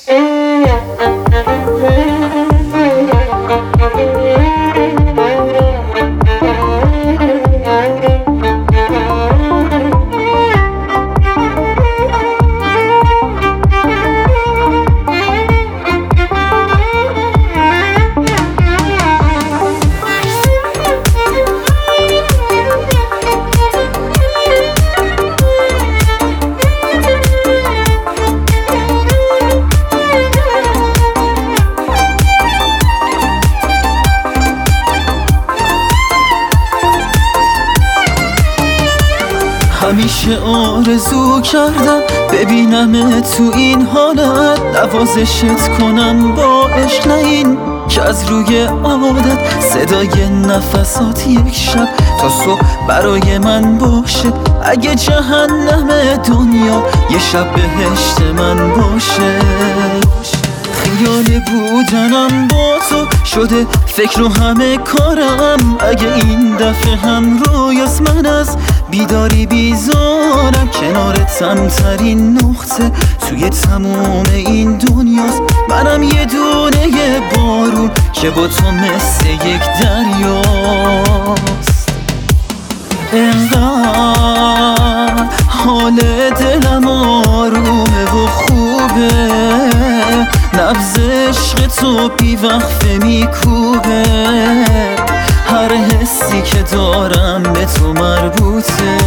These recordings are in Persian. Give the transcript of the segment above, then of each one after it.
همیشه آرزو کردم ببینم تو این حالت، نوازشت کنم با عشق، نه این که از روی عادت صدای نفسات یک شب تا صبح برای من باشه. اگه جهنم دنیا یه شب بهشت من باشه. خیال بودنم با تو شده فکر و همه کارم، اگه این دفعه هم رویاست من از بیداری بیزارم. کنارتم ترین نقطه توی تموم این دنیاست، منم یه دونه بارون که با تو مثل یک دریاست. انقدر حال دلم آرومه و خوبه، نبض عشق تو بیوقفه میکوبه، هر حسی که دارم به تو مربوطه.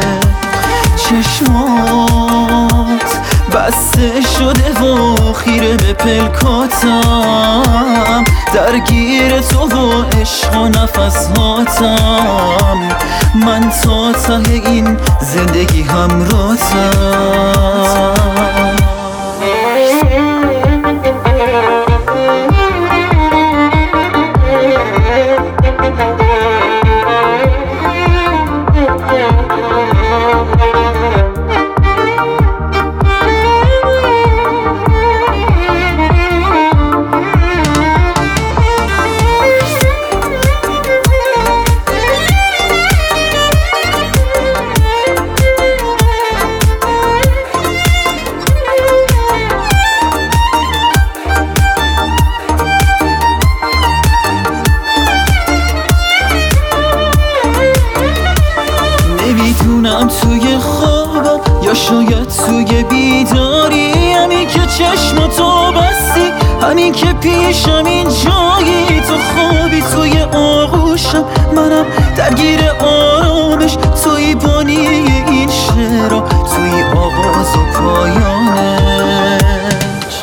چشمات بسته شده و خیره به پلکاتم، درگیر تو و عشق و نفسهاتم، من تا ته این زندگی همراهتم. نمیدونم توی خوابم یا شاید توی بیداری، همین که چشماتو بستی، همین که پیشم این جایی، تو خوابی توی آغوشم، منم درگیر آرامش، توی بانی این شعرها، توی آغاز و پایانش.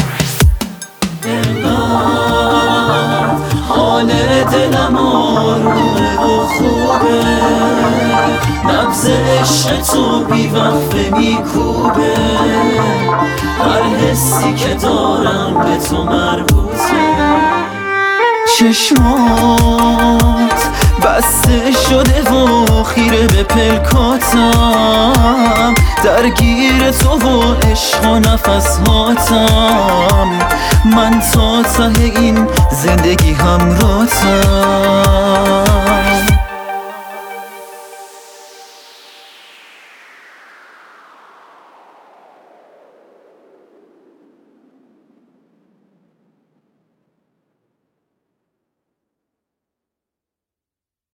انقدر حال دلم آرومه و خوبه، نبض عشق تو بیوقفه میکوبه، هر حسی که دارم به تو مربوطه. چشمات بسته شده و خیره به پلکاتم، درگیر تو و عشق و نفسهاتم، من تا ته این زندگی همراهتم.